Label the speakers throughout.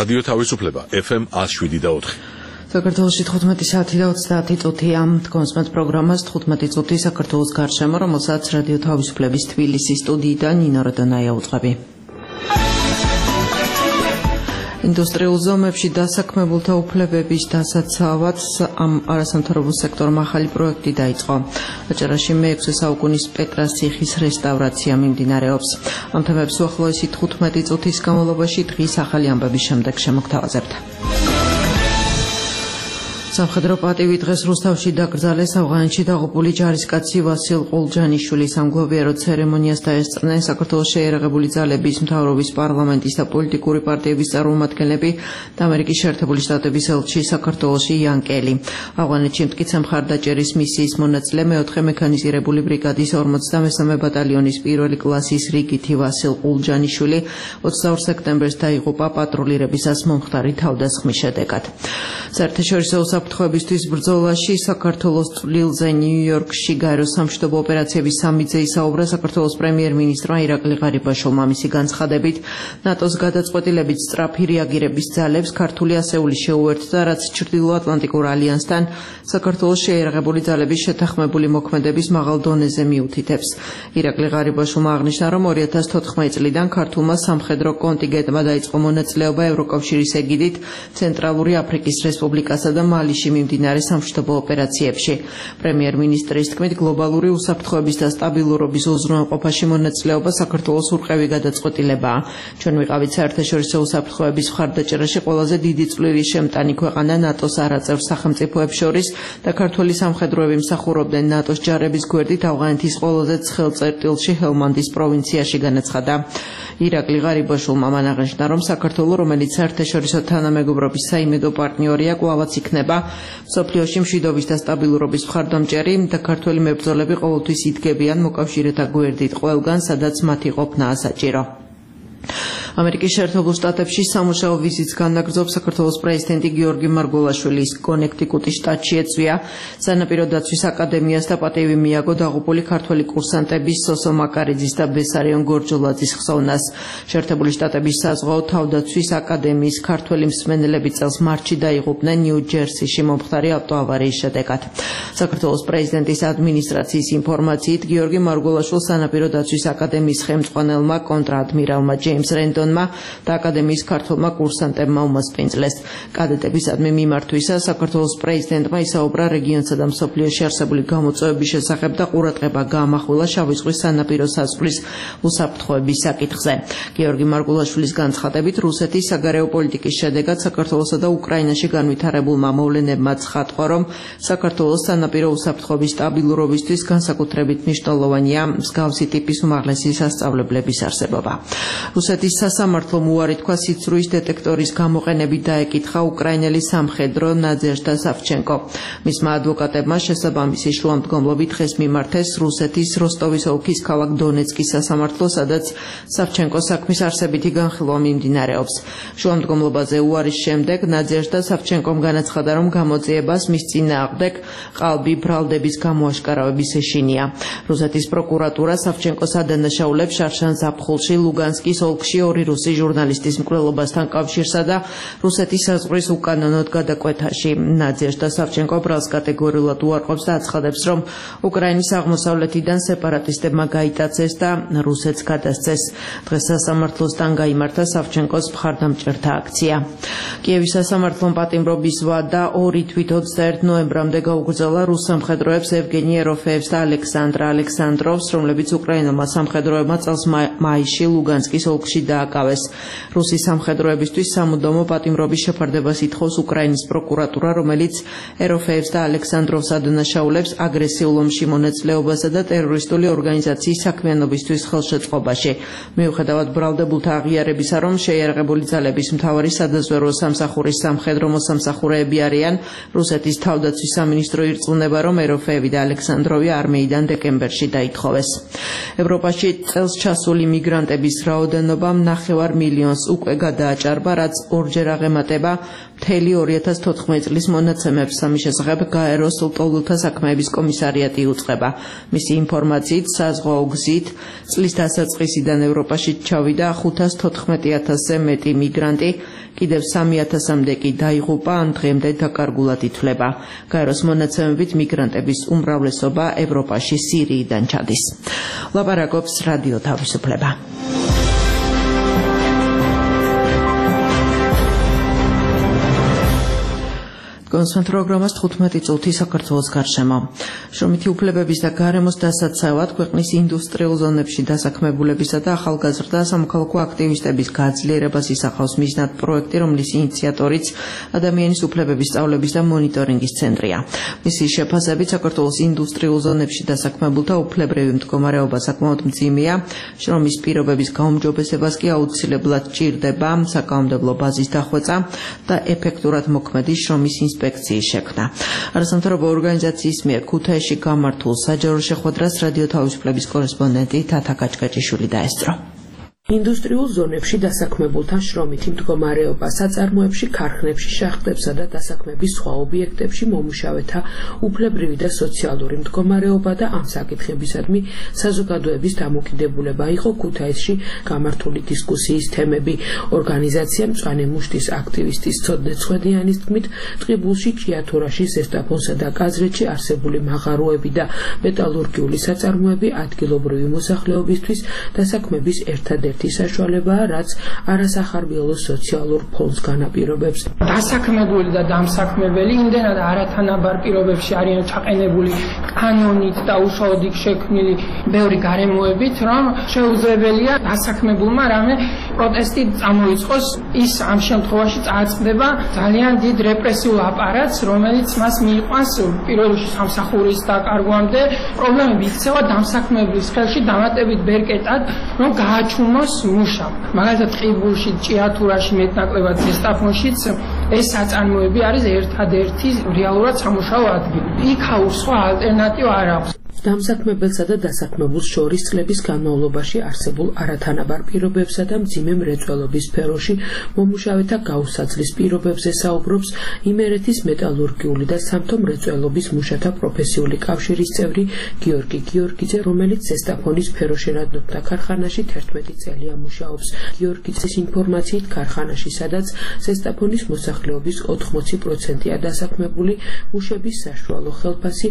Speaker 1: რადიო თავისუფლება FM 107.4.
Speaker 2: საქართველოში 15 საათი და 30 წუთია. კონსმეთ პროგრამას 15 წუთი საქართველოს გარშემო, რომელსაც რადიო თავისუფლების თბილისის სტუდიიდან ნინო როდონაია უძღვები. ინდუსტრიულ ზომებში დასაქმებულთა უფლებების დასაცავად ამ არასამთავრობო სექტორმა ახალი პროექტი დაიწყო. აჭარაში მე-6 საუკუნის პეტრას ციხის რესტავრაცია მიმდინარეობს. ამ თემებს უახლოესი 15 წუთის განმავლობაში დღის ახალი ამბების შემდეგ შემოგთავაზებთ. სამხედრო პატივი დღეს რუსთავში დაკრძალეს ავღანეთში დაღუპული ჯარისკაცი ვასილ ყულჯანიშვილის სამგლოვიარო ცერემონიას დაესწრნენ საქართველოს შეიარაღებული ძალების მთავრობის პარლამენტის და პოლიტიკური პარტიების წარმომადგენლები და ამერიკის შეერთებული შტატების ელჩი საქართველოში იან კელი. ავღანეთში მტკიცე მხარდაჭერის მისიის მონაწილე მე-4 მექანიზირებული ბრიგადის 53 ბატალიონის პირველი კლასის რიგითი ვასილ ყულჯანიშვილი 22 სექტემბერს დაიღუპა პატრულირებისას მომხდარი თავდასხმის შედეგად. საერთაშორისო საფრთხეებისთვის ბრძოლაში საქართველოს წვლილზე ნიუ-იორკში გაეროს სამშვიდობო ოპერაციების სამიძე ისაუბრა საქართველოს პრემიერ-მინისტრმა ირაკლი ღარიბაშვილმა. მისი განცხადებით, ნატოს გადაწყვეტილებით სწრაფი რეაგირების ძალებს ქართული ასეული შეუერთდა, რაც ჩრდილოატლანტიკურ ალიანსთან საქართველოს შეიარაღებული ძალების შეთანხმებული მოქმედების მაღალ დონეზე მიუთითებს. ირაკლი ღარიბაშვილმა აღნიშნა, რომ 2014 წლიდან ქართულმა სამხედრო კონტინგენტმა დაიწყო მონაწილეობა ევროკავშირის ეგიდით ცენტრალური აფრიკის რესპუბლიკასა და მალიში მიმდინარე სამშვიდობო ოპერაციებში. პრემიერ-მინისტრის თქმით, გლობალური უსაფრთხოების და სტაბილურობის უზრუნველყოფაში მონაწილეობა საქართველოს ურყევი გადაწყვეტილებაა. ჩვენ ვიყავით საერთაშორისო უსაფრთხოების მხარდაჭერაში ყველაზე დიდი წვლილი შემტანი ქვეყანა ნატოს არაწევრ სახელმწიფოებს შორის და ქართველი სამხედროები მსახურობდნენ ნატოს ჯარების გვერდით ავღანეთის ყველაზე ცხელ წერტილში ჰელმანდის პროვინციაში, განაცხადა. ირაკლი ღარიბაშვილმა მან აღნიშნა, რომ საქართველო, რომელიც საერთაშორისო თანამეგობრობის საიმედო პარტნიორია, კვლავაც იქნება მსოფლიოში მშვიდობის და სტაბილურობის მხარდამჭერი და ქართველი მებრძოლები ყოველთვის იდგებიან მოკავშირეთა გვერდით ყველგან, სადაც მათი ყოფნაა საჭირო. ამერიკის შეერთებულ შტატებში სამუშაო ვიზიტს განაგრძობს საქართველოს პრეზიდენტი გიორგი მარგველაშვილის კონექტიკუტის შტატში ეწვია სანაპირო დაცვის აკადემიას და პატივი მიაგო დაღუპული ქართველი კურსანტების სოსო მაკარიძის და ბესარიონ გორჯოლაძის ხსოვნას. შეერთებული შტატების საზღვაო თავდაცვის აკადემიის ქართველი მსმენელები წელს მარტში დაიღუპნენ ნიუ-ჯერსიში მომხდარი ავტოავარიის შედეგად. საქართველოს პრეზიდენტის ადმინისტრაციის ინფორმაციით, გიორგი მარგველაშვილს სანაპირო დაცვის აკადემიის ხელმძღვანელმა კონტრადმირალმა ჯეიმს რენდონმა და აკადემიის ქართველმა კურსანტებმა უმასპინძლეს. კადეტებისადმი მიმართვისას საქართველოს პრეზიდენტმა ისაუბრა რეგიონსა და მსოფლიოში არსებული გამოწვევების შესახებ და ყურადღება გაამახვილა შავი ზღვის სანაპირო საზღვრის უსაფრთხოების საკითხზე. გიორგი მარგველაშვილის განცხადებით, რუსეთის საგარეო პოლიტიკის შედეგად საქართველოსა და უკრაინაში განვითარებულმა მოვლენებმა ცხადყო, რომ საქართველოს სანაპირო უსაფრთხოების სტაბილურობისთვის განსაკუთრებით მნიშვნელოვანია მსგავსი ტიპის უმაღლესი სასწავლებლების არსებობა. რუსეთის სასამართლომ უარი თქვა სიცრუის დეტექტორის გამოყენებით დაეკითხა უკრაინელი სამხედრო ნადეჟდა სავჩენკო. მისმა ადვოკატებმა შესაბამისი შუამდგომლობით დღეს მიმართეს რუსეთის როსტოვის ოლქის ქალაქ დონეცკის სასამართლო, სადაც სავჩენკოს საქმის არსებითი განხილვა მიმდინარეობს. შუამდგომლობაზე უარის შემდეგ ნადეჟდა სავჩენკომ განაცხადა, რომ გამოძიებას მის წინააღმდეგ ყალბი ბრალდების გამოაშკარავების ეშინია. რუსეთის პროკურატურა სავჩენკოს ადანაშაულებს შარშან ზაფხულში ლუგანსკის ოლქში ორი რუსი ჟურნალისტის მკვლელობასთან კავშირსა და რუსეთის საზღვრის უკანონოდ გადაკვეთაში. ნადეჟდა სავჩენკო ბრალს კატეგორიულად უარყოფს და აცხადებს, რომ უკრაინის აღმოსავლეთიდან სეპარატისტებმა გაიტაცეს და რუსეთს გადასცეს. დღეს სასამართლოსთან გაიმართა სავჩენკოს მხარდამჭერთა აქცია. კიევის სასამართლომ პატიმრობის ვადა 2 თვით 21 ნოემბრამდე გაუგრძელა რუს სამხედროებს ევგენი ეროფეევს და ალექსანდრა ალექსანდროვს, რომლებიც უკრაინულმა სამხედროებმა წელს მაისში ლუგანსკის ოლქში დააკავეს. რუსის სამხედროებისთვის სამუდამო პატიმრობის შეფარდებას ითხოვს უკრაინის პროკურატურა, რომელიც ეროფეევს და ალექსანდროვს ადანაშაულებს აგრესიულ ომში მონაწილეობასა და ტერორისტული ორგანიზაციის საქმიანობისთვის ხელშეწყობაში. მიუხედავად ბრალდებულთა აღიარებისა, რომ შეიარაღებული ძალების მთავარი სადაზვერვო სამსახურის სამხედრო მოსამსახურეები არიან, რუსეთის თავდაცვის სამინისტრო ირწმუნება, რომ ეროფეევი და ალექსანდროვი არმეიდან დეკემბერში დაითხოვეს. ევროპაში წელს ჩასული მიგრანტების რაოდენობა რაოდენობამ 9 მილიონს უკვე გადააჭარბა, რაც ორჯერ აღემატება მთელი 2014 წლის მონაცემებს. ამის შესახებ გაეროს ლტოლვილთა საქმეების კომისარიატი უწყება. მისი ინფორმაციით, საზღვაო გზით წლის დასაწყისიდან ევროპაში ჩავიდა 514,000-ზე მეტი მიგრანტი, კიდევ 3,000-მდე კი დაიღუპა ან დღემდე დაკარგულად ითვლება. გაეროს მონაცემებით მიგრანტების უმრავლესობა ევროპაში სირიიდან ჩადის. ლაპარაკობს რადიო თავისუფლება. კონსვენთ პროგრამას 15 წუთი საქართველოს გარშემო. შრომითი უფლებების და გარემოს დასაცავად ქვეყნის ინდუსტრიულ ზონებში დასაქმებულებისა და ახალგაზრდა სამოქალაქო აქტივისტების გაძლიერებას ისახავს მიზნად პროექტი, რომლის ინიციატორიც ადამიანის უფლებების სწავლების და მონიტორინგის ცენტრია. მისი შეფასებით საქართველოს ინდუსტრიულ ზონებში დასაქმებულთა უფლებრივი მდგომარეობა საკმაოდ მძიმეა, შრომის პირობების გაუმჯობესებას კი აუცილებლად ჭირდება საკანონმდებლო ბაზის დახვეწა და ეფექტურად მოქმედი შრომის ინსპექციის შექმნა. არასამთავრობო ორგანიზაციის მიერ ქუთაისში გამართულ საჯარო შეხვედრას რადიო თავისუფლების კორესპონდენტი თათა კაჭკაჭიშვილი დაესწრო.
Speaker 3: ინდუსტრიულ ზონებში დასაქმებულთა შრომითი მდგომარეობა, საწარმოებში, ქარხნებში, შახტებსა და დასაქმების სხვა ობიექტებში მომუშავეთა უფლებრივი და სოციალური მდგომარეობა და ამ საკითხებისადმი საზოგადოების დამოკიდებულება იყო ქუთაისში გამართული დისკუსიის თემები. ორგანიზაცია მწვანე მუშტის აქტივისტის ცოდნე ცხედიანის თქმით, ტყიბულში, ჭიათურაში, ზესტაფონსა და კაზრეთში არსებული მაღაროები და მეტალურგიული საწარმოები ადგილობრივი მოსახლეობისთვის დასაქმების ერთადერთი საშუალებაა, რაც არასახარბიელო სოციალურ ფონს განაპირობებს.
Speaker 4: დასაქმებული და დამსაქმებელი იმდენად არათანაბარ პირობებში არიან ჩაყენებული კანონით და უშუალოდ შექმნილი ბევრი გარემოებით, რომ შეუძლებელია დასაქმებულმა რამე პროტესტი წამოიწყოს. ის ამ შემთხვევაში წააწყდება ძალიან დიდ რეპრესიულ აპარატს, რომელიც მას მიიყვანს პირველ რიგში სამსახურის დაკარგვამდე. პრობლემები იქცევა დამსაქმებლის ხელში დამატებით ბერკეტად, რომ გააჩუნოს მუშა. მაგალითად ტყიბულში, ჭიათურაში, მეტნაკლებად ზესტაფონშიც ეს საწარმოები არის ერთადერთი რეალურად სამუშაო ადგილი. იქ სხვა ალტერნატივა არ აქვს.
Speaker 3: დამსაქმებელსა და დასაქმებულს შორის წლების განმავლობაში არსებულ არათანაბარ პირობებსა და მძიმე მრეწველობის სფეროში მომუშავეთა გაუსაძლის პირობებზე საუბრობს იმერეთის მეტალურგიული და სამთო მრეწველობის მუშათა პროფესიული კავშირის წევრი გიორგი გიორგიძე, რომელიც ზესტაფონის ფეროშენადნობდა ქარხანაში 11 წელია მუშაობს. გიორგიძის ინფორმაციით, ქარხანაში, სადაც ზესტაფონის მოსახლეობის 80%-ია დასაქმებული, მუშების საშუალო ხელფასი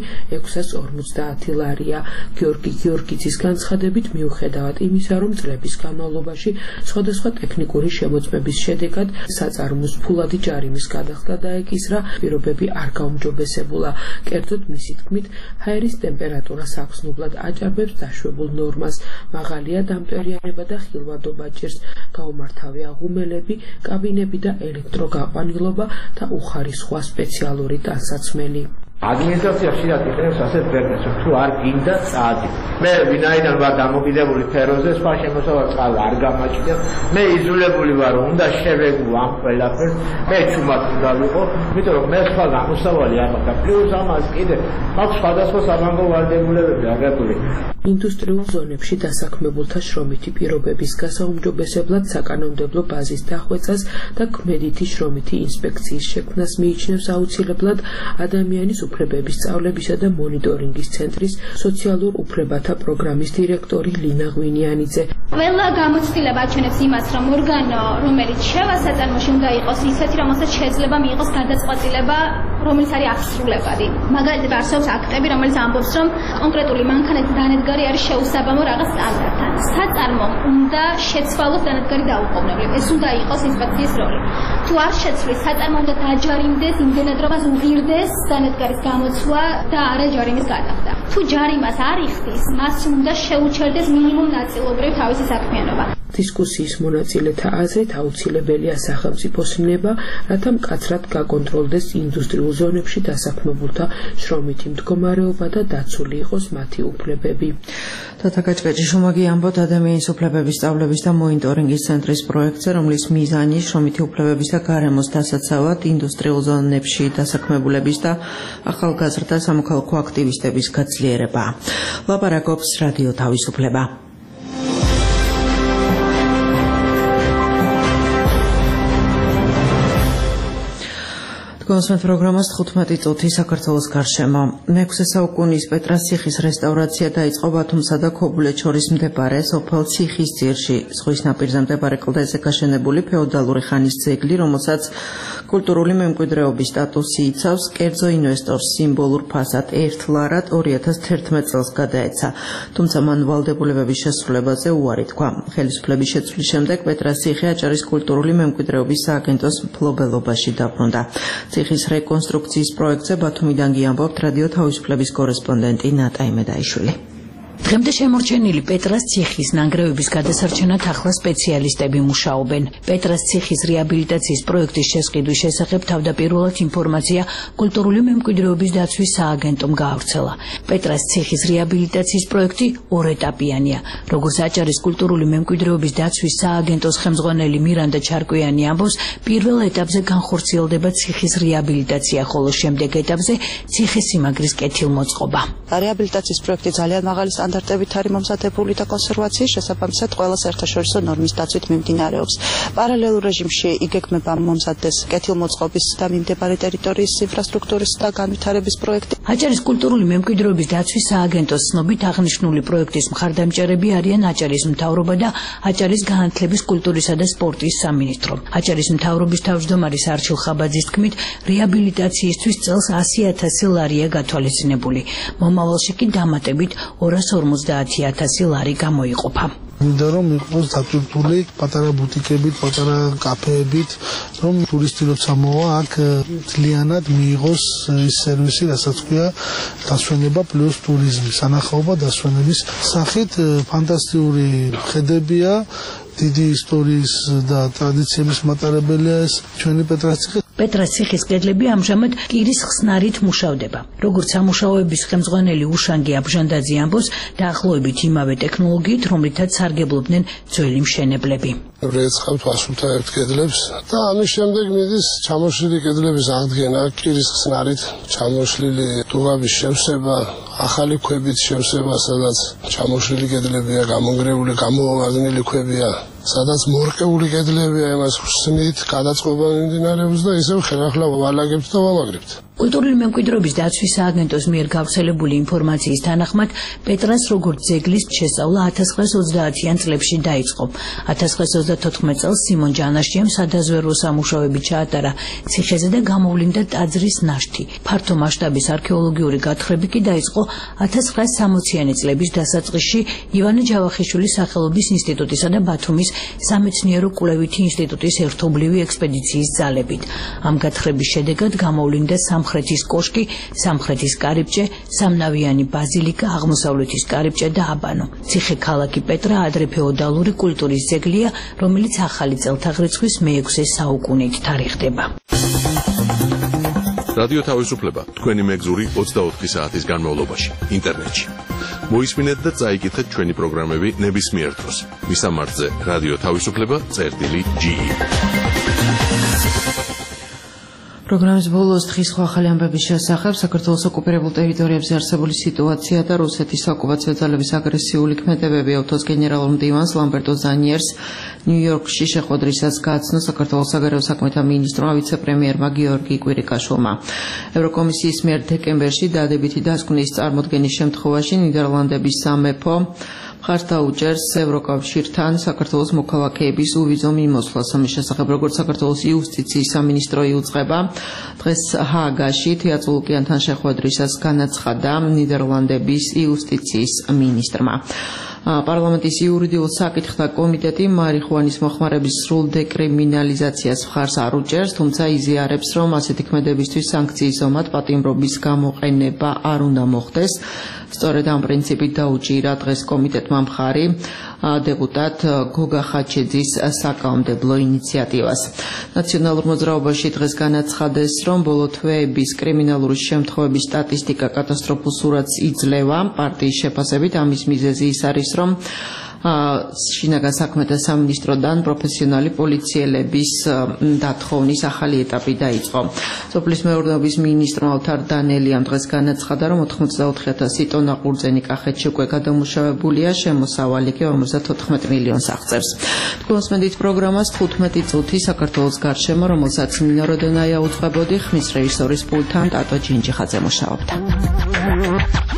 Speaker 3: 650 ლარია. გიორგი გიორგიძის განცხადებით, მიუხედავად იმისა, რომ წლების განმავლობაში სხვადასხვა ტექნიკური შემოწმების შედეგად საწარმოს ფულადი ჯარიმის გადახდა დაეკისრა, პირობები არ გაუმჯობესებულა. კერძოდ მისი თქმით, ჰაერის ტემპერატურა საგრძნობლად აჭარბებს დაშვებულ ნორმას, მაღალია დამტვერიანება და ხილვადობა ჭირს, გაუმართავია ღუმელები, კაბინები და ელექტროგაყვანილობა და უხარისხვა სპეციალური ტანსაცმელი.
Speaker 5: ადმინისტრაცია ხშირად იყენებს ასეთ ბერნეს, რომ თუ არ გინდა წადი. მე ვინაიდან ვარ დამოკიდებული ფეროზე, სხვა შემოსავალ წყალს არ გამაჭირდა. მე იძულებული ვარ, რომ უნდა შევეგო ამ ყველაფერს. მე ჩუმად უნდა ვიყო, იმიტომ რომ მე სხვა გამოსავალი არ მაქვს და პლუს ამას კიდე აქვს სხვადასხვა საბანკო ვალდებულებები აგებული.
Speaker 3: ინდუსტრიულ ზონებში დასაქმებულთა შრომითი პირობების გასაუმჯობესებლად საკანონმდებლო ბაზის დახვეწას და ქმედითი შრომითი ინსპექციის შექმნას მიიჩნევს აუცილებლად ადამიანის უფლებების სწავლებისა და მონიტორინგის ცენტრის სოციალურ უფლებათა პროგრამის დირექტორი ლინა ღვინიანიძე.
Speaker 6: ყველა გამოცდილება აჩვენებს იმას, რომ ორგანო, რომელიც შევა საწარმოში, უნდა იყოს ისეთი, რომელსაც შეიძლება მიიღოს გადაწყვეტილება, რომელიც არის აღსრულებადი. მაგალითად, არსებობს აქტები, რომელიც ამბობს, რომ კონკრეტული მანქანების დანადგარი არის შეუსაბამო რაღაც სტანდარტთან. საწარმომ უნდა შეცვალოს დანადგარი დაუყოვნებლივ. ეს უნდა იყოს ინსპექციის როლი. თუ არ შეცვლის, საწარმო უნდა დაჯარიმდეს, იმდენად რომ მას უღირდეს დანადგარის გამოცვლა და არა ჯარიმის გადახდა. თუ ჯარიმას არ იხდის, მას უნდა შეუჩერდეს მინიმუმ ნაწილობრივ თავისი საქმიანობა.
Speaker 3: დისკუსიის მონაწილეთა აზრით აუცილებელია სახელმწიფოს ნება, რათა მკაცრად გაკონტროლდეს ინდუსტრიულ ზონებში დასაქმებულთა შრომითი მდგომარეობა და დაცული იყოს მათი უფლებები.
Speaker 2: თათა კაჭკაჭიშვილმა ამბობთ ადამიანის უფლებების სწავლების და მონიტორინგის ცენტრის პროექტზე, რომლის მიზანი შრომითი უფლებების და გარემოს დასაცავად ინდუსტრიულ ზონებში დასაქმებულების და ახალგაზრდა სამოქალაქო აქტივისტების გაძლიერებაა. ლაპარაკობს რადიო თავისუფლება. Კონსვენთ პროგრამას 15 წუთი საქართველოს გარშემო. მე-6 საუკუნის პეტრას ციხის რესტავრაცია დაიწყო ბათუმსა და ქობულეთს შორის მდებარე სოფელ ციხისძირში. ზღვის ნაპირზე მდებარე კლდეზე გაშენებული ფეოდალური ხანის ძეგლი, რომელსაც კულტურული მემკვიდრეობის სტატუსი იცავს, კერძო ინვესტორს სიმბოლურ ფასად ერთ ლარად 2011 წელს გადაეცა. თუმცა მან ვალდებულებების შესრულებაზე უარი თქვა. ხელისუფლების შეცვლის შემდეგ პეტრას ციხე აჭარის კულტურული მემკვიდრეობის სააგენტოს მფლობელობაში დაბრუნდა. ციხის რეკონსტრუქციის პროექტზე ბათუმიდან გიამბობთ რადიო თავისუფლების კორესპონდენტი ნატა იმედაიშვილი.
Speaker 7: დღემდე შემორჩენილი პეტრას ციხის ნანგრევების გადასარჩენად ახლა სპეციალისტები მუშაობენ. პეტრას ციხის რეაბილიტაციის პროექტის შესყიდვის შესახებ თავდაპირველად ინფორმაცია კულტურული მემკვიდრეობის დაცვის სააგენტომ გაავრცელა. პეტრას ციხის რეაბილიტაციის პროექტი ორეტაპიანია. როგორც აჭარის კულტურული მემკვიდრეობის დაცვის სააგენტოს ხელმძღვანელი მირანდა ჩარკვიანი ამბობს, პირველ ეტაპზე განხორციელდება ციხის რეაბილიტაცია, ხოლო შემდეგ ეტაპზე ციხესიმაგრის კეთილმოწყობა.
Speaker 8: რეაბილიტაციის პროექტი ძალიან მაღალი სტანდარტებით არის მომზადებული და კონსერვაციის შესაბამისად ყველა საერთაშორისო ნორმის დაცვით მიმდინარეობს. პარალელურ რეჟიმში იგეგმება მომზადდეს კეთილმოწყობის და მიმდებარე ტერიტორიის ინფრასტრუქტურის და განვითარების პროექტი.
Speaker 7: აჭარის კულტურული მემკვიდრეობის დაცვის სააგენტოს ცნობით აღნიშნული პროექტის მხარდამჭერები არიან აჭარის მთავრობა და აჭარის განათლების, კულტურისა და სპორტის სამინისტრო. აჭარის მთავრობის თავმჯდომარის არჩილ ხაბაძის თქმით, რეაბილიტაციისთვის წელს 100,000 ლარია გათვალისწინებული. მომავალში კი დამატებით 250,000 ლარი გამოიყოფა.
Speaker 9: მინდა რომ იყოს დატვირთული პატარა ბუტიკებით, პატარა კაფეებით, რომ ტურისტი როცა მოვა, აქ ძალიანად მიიღოს ის სერვისი, რასაც ქვია დასვენება პლუს ტურიზმი, სანახაობა დასვენების სახით. ფანტასტიკური ხედებია, დიდი ისტორიის და ტრადიციების მატარებელია ეს ჩვენი პეტრას ციხე.
Speaker 7: პეტრას ციხის კედლები ამჟამად კირის ხსნარით მუშავდება. როგორც სამუშაოების ხელმძღვანელი უშანგი აბჟანდაძე ამბობს, დაახლოებით იმავე ტექნოლოგიით, რომლითაც სარგებლობდნენ ძველი მშენებლები.
Speaker 9: რეცხავთ ასულთა ერთ კედლებს და ამის შემდეგ მიდის ჩამოშლილი კედლების აღდგენა, კირის ხსნარით ჩამოშლილი დუღაბის შევსება, ახალი ქვებით შევსება, სადაც ჩამოშლილი კედლებია, გამონგრეული, გამოვარდნილი ქვებია, სადაც მორყეული კედლებია, იმას ხსნით, გადაწყობა მიმდინარეობს და ისევ ხელახლა ვალაგებთ და ვამაგრებთ.
Speaker 7: კულტურული მემკვიდრეობის დაცვის სააგენტოს მიერ გავრცელებული ინფორმაციის თანახმად, პეტრას როგორც ძეგლის შესწავლა 1930-იან წლებში დაიწყო. 1934 წელს სიმონ ჯანაშიამ სადაზვერვო სამუშაოები ჩაატარა ციხეზე და გამოვლინდა ტაძრის ნაშთი. ფართო მასშტაბის არქეოლოგიური გათხრები კი დაიწყო 1960-იანი წლების დასაწყისში ივანე ჯავახიშვილის სახელობის ინსტიტუტისა და ბათუმის სამეცნიერო კვლევითი ინსტიტუტის ერთობლივი ექსპედიციის ძალებით. ამ გათხრების შედეგად გამოვლინდა სამხრეთის კოშკი, სამხრეთის კარიბჭე, სამნავიანი ბაზილიკა, აღმოსავლეთის კარიბჭე და აბანო. ციხე ქალაქი პეტრა ადრე ფეოდალური კულტურის ძეგლია, რომელიც ახალი წელთაღრიცხვის მე-6 საუკუნით თარიღდება.
Speaker 1: რადიო თავისუფლება, თქვენი მეგზური 24 საათის განმავლობაში, ინტერნეტში. მოისმინეთ და წაიკითხეთ ჩვენი პროგრამები ნებისმიერ დროს. მისამართზე რადიო თავისუფლება.ge.
Speaker 2: პროგრამის ბოლოს დღის სხვა ახალი ამბების შესახებ საქართველოს ოკუპირებულ ტერიტორიებზე არსებული სიტუაცია და რუსეთის ოკუპაციო ძალების აგრესიული ქმედებები ავთოს გენერალურ მდივანს ლამბერტო ზანიერს ნიუ-იორკში შეხვედრისას გააცნო საქართველოს საგარეო საქმეთა მინისტრმა ვიცე-პრემიერმა გიორგი კვირიკაშვილმა. ევროკომისიის მიერ დეკემბერში დადებითი დასკვნის წარმოდგენის შემთხვევაში ნიდერლანდების სამეფო მხარს დაუჭერს ევროკავშირთან საქართველოს მოქალაქეების უვიზო მიმოსვლას. ამის შესახებ როგორც საქართველოს იუსტიციის სამინისტრო იუწყება, დღეს ჰააგაში თეატრ ლუკიანთან შეხვედრისას განაცხადა ნიდერლანდების იუსტიციის მინისტრმა. პარლამენტის იურიდიულ საკითხთა კომიტეტი მარიხუანის მოხმარების სრულ დეკრიმინალიზაციას მხარს არ უჭერს, თუმცა იზიარებს, რომ ასეთი ქმედებისთვის სანქციის ომად პატიმრობის გამოყენება არ უნდა მოხდეს. სწორედ ამ პრინციპით დაუჭირა დღეს კომიტეტმა მხარი დეპუტატ გოგა ხაჩეძის საკანონმდებლო ინიციატივას. ნაციონალურ მოძრაობაში დღეს განაცხადეს, რომ ბოლო თვეების კრიმინალური შემთხვევების სტატისტიკა კატასტროფულ სურათს იძლევა. პარტიის შეფასებით ამის მიზეზი ის არის, რომ შინაგან საქმეთა სამინისტროდან პროფესიონალი პოლიციელების დათხოვნის ახალი ეტაპი დაიწყო. სოფლის მეურნეობის მინისტრმა ოთარ დანელიამ დღეს განაცხადა, რომ 84,000 ტონა ყურძენი კახეთში უკვე გადამუშავებულია, შემოსავალი კი 54 მილიონს აღწევს. თქვენსმენდით პროგრამას 15 წუთი საქართველოს გარშემო, რომელსაც ნინო როდონაია უძღვებოდი, ხმის რეჟისორის პულტთან ტატო ჯინჯიხაძე მუშაობდა.